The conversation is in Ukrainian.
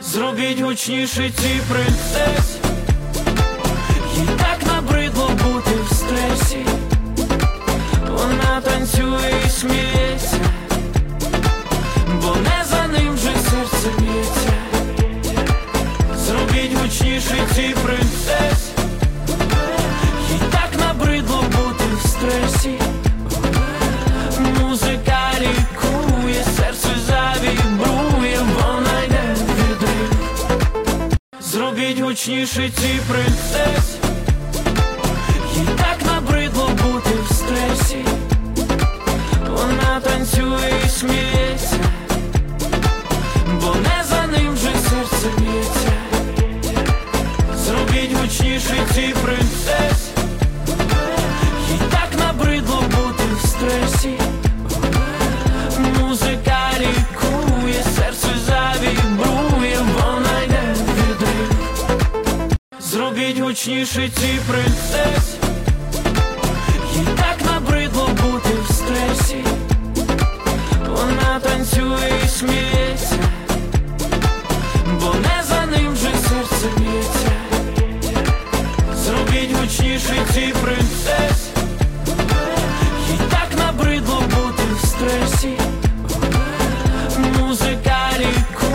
Зробіть гучніше цій принцесі, їй так набридло бути в стресі. Вона танцює і сміється, бо не за ним вже серце б'ється. Зробіть гучніше цій принцесі, їй так набридло бути в стресі. Музика лікує, серце завібрує, вона йде в відрив. Зробіть гучніше цій принцесі, їй так набридло бути в стресі. Вона танцює і сміється, бо не за ним вже серце б'ється. Зробіть гучніше цій принцесі, їй так набридло бути в стресі. Музика лікує, серце завібрує, вона йде в відрив. Зробіть гучніше цій принцесі, їй так набридло бути в стресі. Вона танцює і сміє.